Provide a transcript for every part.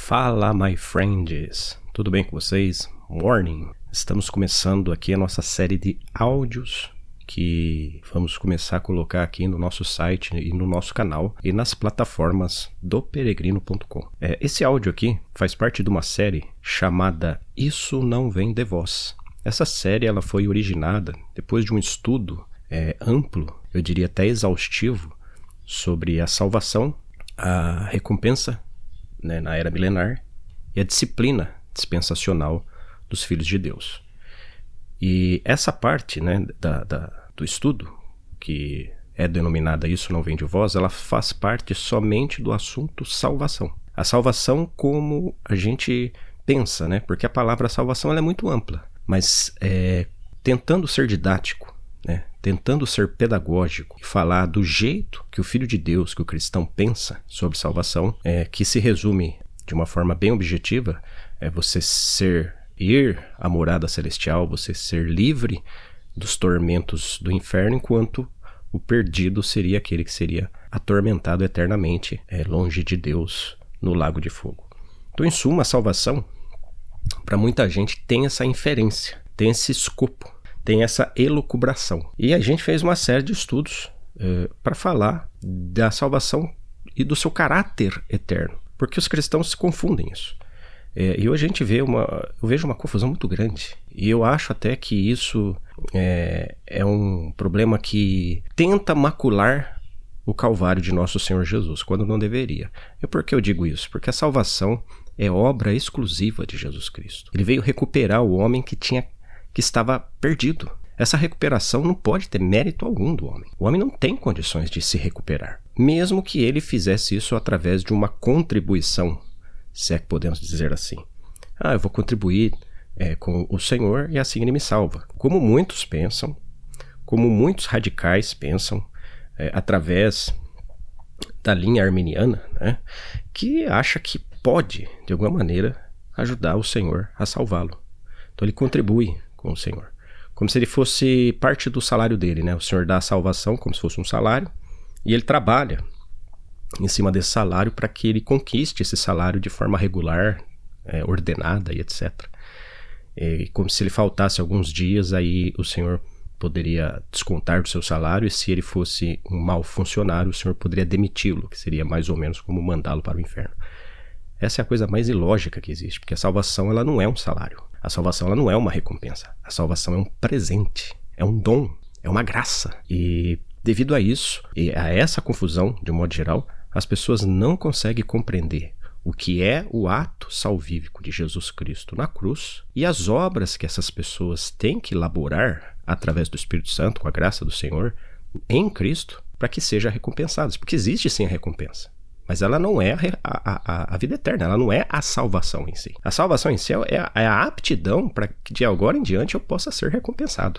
Fala, my friends! Tudo bem com vocês? Morning! Estamos começando aqui a nossa série de áudios que vamos começar a colocar aqui no nosso site e no nosso canal e nas plataformas do peregrino.com. Esse áudio aqui faz parte de uma série chamada Isso Não Vem de Vós. Essa série ela foi originada depois de um estudo amplo, eu diria até exaustivo, sobre a salvação, a recompensa na era milenar e a disciplina dispensacional dos filhos de Deus. E essa parte do estudo, que é denominada Isso Não Vem de Vós, ela faz parte somente do assunto salvação. A salvação como a gente pensa, porque a palavra salvação ela é muito ampla, mas tentando ser didático, tentando ser pedagógico e falar do jeito que o Filho de Deus, que o cristão pensa sobre salvação, que se resume de uma forma bem objetiva, é você ir à morada celestial, você ser livre dos tormentos do inferno, enquanto o perdido seria aquele que seria atormentado eternamente, longe de Deus, no lago de fogo. Então, em suma, a salvação, para muita gente, tem essa inferência, tem esse escopo, tem essa elucubração. E a gente fez uma série de estudos para falar da salvação e do seu caráter eterno, porque os cristãos se confundem isso. E hoje a gente eu vejo uma confusão muito grande, e eu acho até que isso é um problema que tenta macular o Calvário de nosso Senhor Jesus, quando não deveria. E por que eu digo isso? Porque a salvação é obra exclusiva de Jesus Cristo. Ele veio recuperar o homem que estava perdido. Essa recuperação não pode ter mérito algum do homem. O homem não tem condições de se recuperar, mesmo que ele fizesse isso através de uma contribuição, se é que podemos dizer assim. Eu vou contribuir com o Senhor e assim ele me salva. Como muitos pensam, como muitos radicais pensam, através da linha arminiana, que acha que pode, de alguma maneira, ajudar o Senhor a salvá-lo. Então ele contribui com o Senhor, como se ele fosse parte do salário dele, O Senhor dá a salvação como se fosse um salário, e ele trabalha em cima desse salário para que ele conquiste esse salário de forma regular, ordenada e etc. Como se ele faltasse alguns dias, aí o Senhor poderia descontar do seu salário, e se ele fosse um mau funcionário, o Senhor poderia demiti-lo, que seria mais ou menos como mandá-lo para o inferno. Essa é a coisa mais ilógica que existe, porque a salvação ela não é um salário. A salvação ela não é uma recompensa. A salvação é um presente, é um dom, é uma graça. E devido a isso, e a essa confusão, de um modo geral, as pessoas não conseguem compreender o que é o ato salvífico de Jesus Cristo na cruz e as obras que essas pessoas têm que elaborar através do Espírito Santo, com a graça do Senhor, em Cristo, para que sejam recompensadas. Porque existe sim a recompensa, mas ela não é a vida eterna, ela não é a salvação em si. A salvação em si é a aptidão para que de agora em diante eu possa ser recompensado.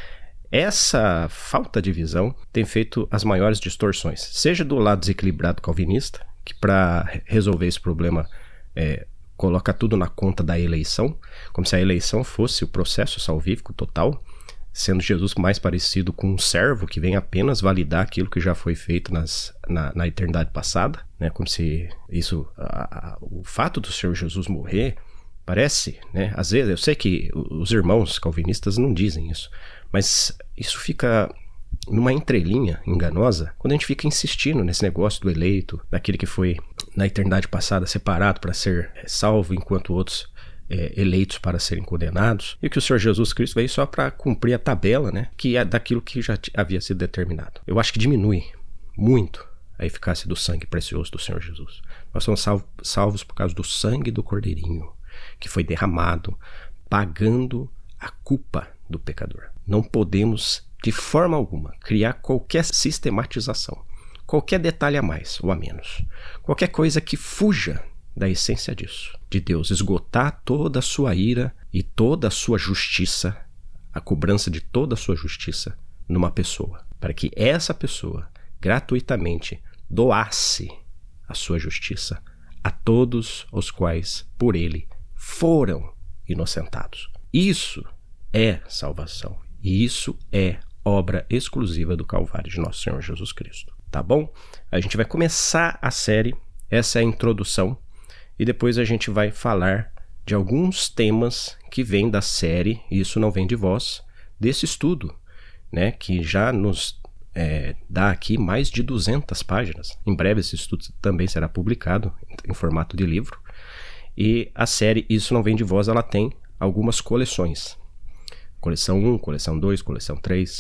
Essa falta de visão tem feito as maiores distorções, seja do lado desequilibrado calvinista, que para resolver esse problema coloca tudo na conta da eleição, como se a eleição fosse o processo salvífico total, sendo Jesus mais parecido com um servo que vem apenas validar aquilo que já foi feito na eternidade passada, como se isso, o fato do Senhor Jesus morrer parece, às vezes, eu sei que os irmãos calvinistas não dizem isso, mas isso fica numa entrelinha enganosa quando a gente fica insistindo nesse negócio do eleito, daquele que foi na eternidade passada separado para ser salvo, enquanto outros eleitos para serem condenados, e que o Senhor Jesus Cristo veio só para cumprir a tabela, que é daquilo que já havia sido determinado. Eu acho que diminui muito a eficácia do sangue precioso do Senhor Jesus. Nós somos salvos por causa do sangue do Cordeirinho, que foi derramado, pagando a culpa do pecador. Não podemos, de forma alguma, criar qualquer sistematização, qualquer detalhe a mais ou a menos, qualquer coisa que fuja da essência disso, de Deus esgotar toda a sua ira e toda a sua justiça, a cobrança de toda a sua justiça numa pessoa, para que essa pessoa gratuitamente doasse a sua justiça a todos os quais por ele foram inocentados. Isso é salvação, e isso é obra exclusiva do Calvário de nosso Senhor Jesus Cristo. Tá bom? A gente vai começar a série, essa é a introdução, e depois a gente vai falar de alguns temas que vêm da série Isso Não Vem de Vós, desse estudo, né, que já nos dá aqui mais de 200 páginas. Em breve esse estudo também será publicado em formato de livro. E a série Isso Não Vem de Vós, ela tem algumas coleções. Coleção 1, coleção 2, coleção 3.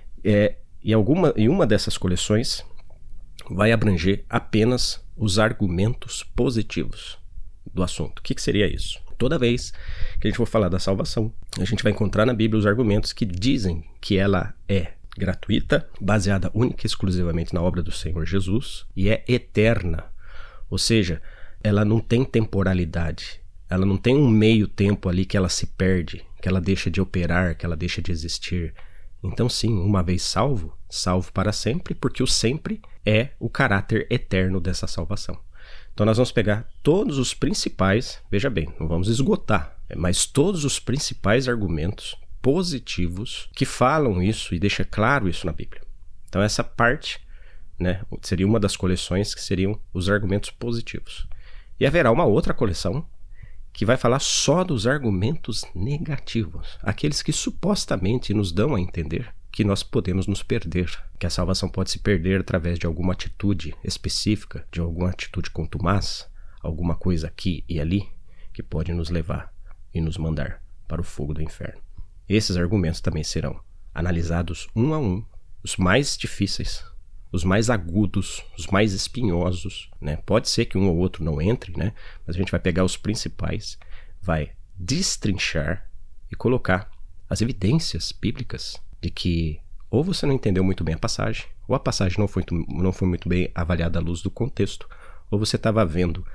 E uma dessas coleções vai abranger apenas os argumentos positivos do assunto. O que seria isso? Toda vez que a gente for falar da salvação, a gente vai encontrar na Bíblia os argumentos que dizem que ela é gratuita, baseada única e exclusivamente na obra do Senhor Jesus, e é eterna. Ou seja, ela não tem temporalidade, ela não tem um meio tempo ali que ela se perde, que ela deixa de operar, que ela deixa de existir. Então sim, uma vez salvo, salvo para sempre, porque o sempre é o caráter eterno dessa salvação. Então nós vamos pegar todos os principais, veja bem, não vamos esgotar, mas todos os principais argumentos positivos que falam isso e deixa claro isso na Bíblia. Então essa parte, né, seria uma das coleções que seriam os argumentos positivos. E haverá uma outra coleção que vai falar só dos argumentos negativos, aqueles que supostamente nos dão a entender que nós podemos nos perder, que a salvação pode se perder através de alguma atitude específica, de alguma atitude contumaz, alguma coisa aqui e ali, que pode nos levar e nos mandar para o fogo do inferno. Esses argumentos também serão analisados um a um, os mais difíceis, os mais agudos, os mais espinhosos, né? Pode ser que um ou outro não entre, né? Mas a gente vai pegar os principais, vai destrinchar e colocar as evidências bíblicas de que ou você não entendeu muito bem a passagem, ou a passagem não foi muito bem avaliada à luz do contexto, ou você estava vendo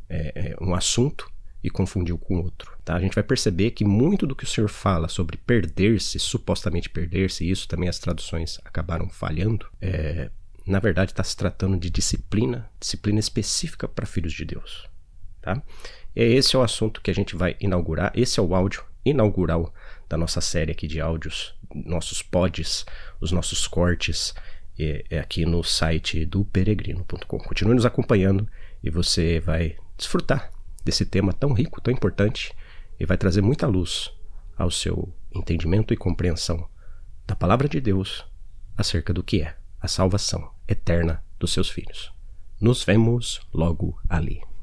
um assunto e confundiu com outro. Tá? A gente vai perceber que muito do que o Senhor fala sobre perder-se, supostamente perder-se, e isso também as traduções acabaram falhando, na verdade está se tratando de disciplina específica para filhos de Deus. Tá? E esse é o assunto que a gente vai inaugurar, esse é o áudio inaugural da nossa série aqui de áudios, nossos pods, os nossos cortes, aqui no site do peregrino.com. Continue nos acompanhando e você vai desfrutar desse tema tão rico, tão importante, e vai trazer muita luz ao seu entendimento e compreensão da palavra de Deus acerca do que é a salvação eterna dos seus filhos. Nos vemos logo ali.